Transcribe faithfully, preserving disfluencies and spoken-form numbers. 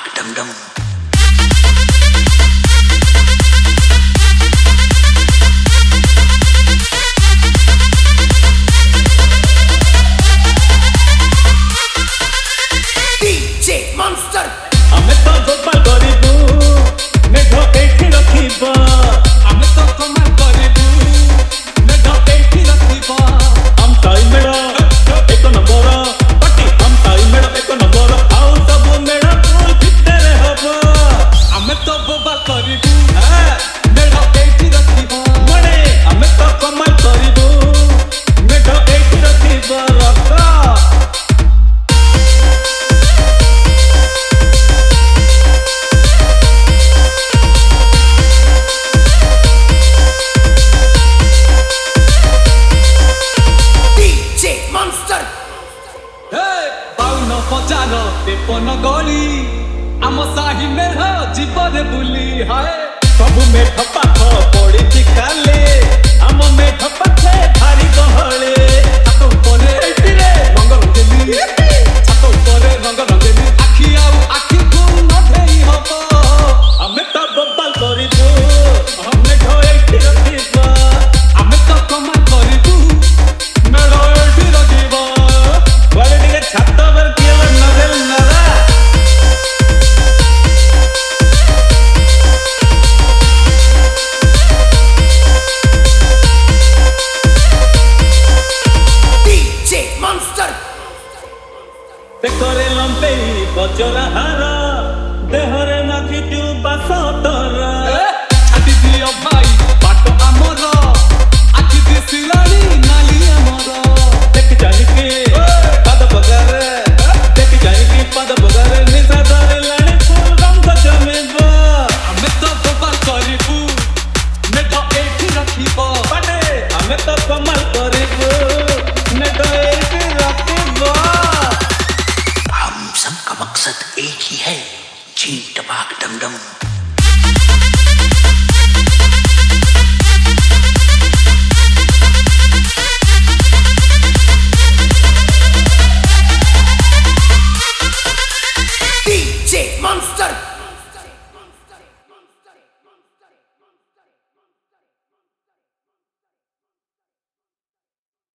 टपाक डम डम। DJ monster हमें तो गोपाल करिबू मेघ एठी रखिबा हमें तो कमाल करिबू मेघ एठी रखिबा हम ताई मेड़ा एक नंबर पट्टी हम ताई मेड़ा एक नंबर आउ सब मेड़ा फूल भितरे हबो हमें तो गोपाल करिबू मेघ एठी रखिबा मणे हमें तो कमाल करिबू मेघ एठी रखिबा रखा पचार तेपन गली आम साही मेढ़ जीवन बुली हाय सब मेघ पाख पड़ी काले आम मेघ पाखे भारी गहले छात उपरे रंग रंगेली छात उपरे रंग रंगेली आखि आउ आखि को नधेई हबो हमें तो बब्बाल करिबू हमें घो एठी रखिबा हमें तो कमाल करिबू मेढ़ एठी रखिबा वाले टिके छात पर केला नजर नरा डीजे मॉन्स्टर देखरे लंपेई बजरा हारा देहरे नाखी तू बासतरा छाती दियो भाई बाट आमर आखि दिसिलानी नाली आमर देख जानिके पाद बगारे देख जानिके पाद बगारे निशा धरे लाणी फूल रंग जमेबा हमें तो गोपाल करिबू मेघ एठी रखिबो बाटे हमें तो कमाल करिबू मेघ एठी रखिबा हम सबका मकसद एक ही है, जी टपाक डम डम। DJ monster